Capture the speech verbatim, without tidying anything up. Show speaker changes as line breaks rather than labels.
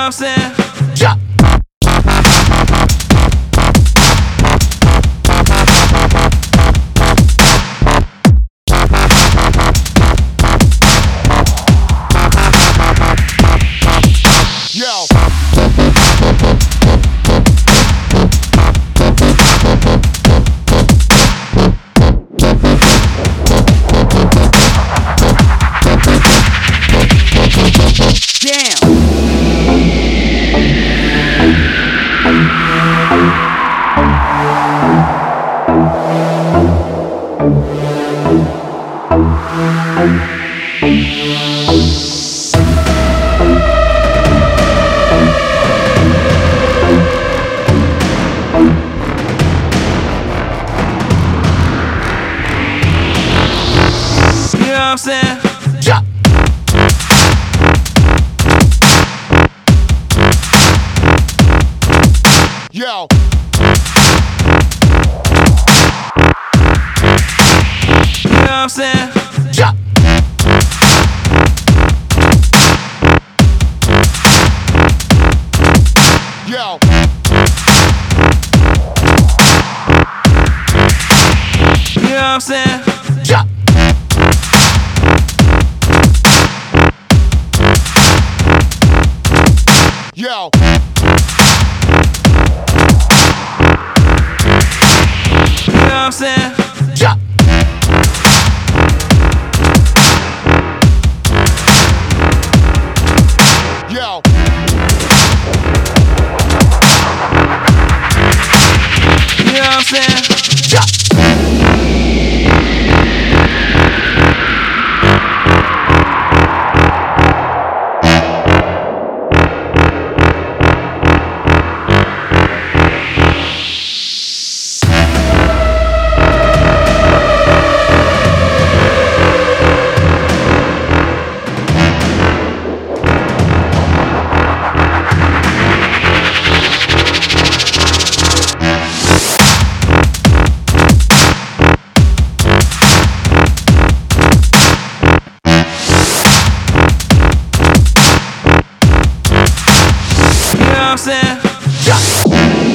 I'm saying?
Yeah. Yo.
You know what I'm saying?
Yeah. Yo.
You know what I'm saying?
Yeah. Yo.
You know what I'm saying?
Yeah. Yo.
You know what I'm saying?
Yeah. Yo.
You know what I'm saying?
Yeah.
You know what I'm saying?
Yeah.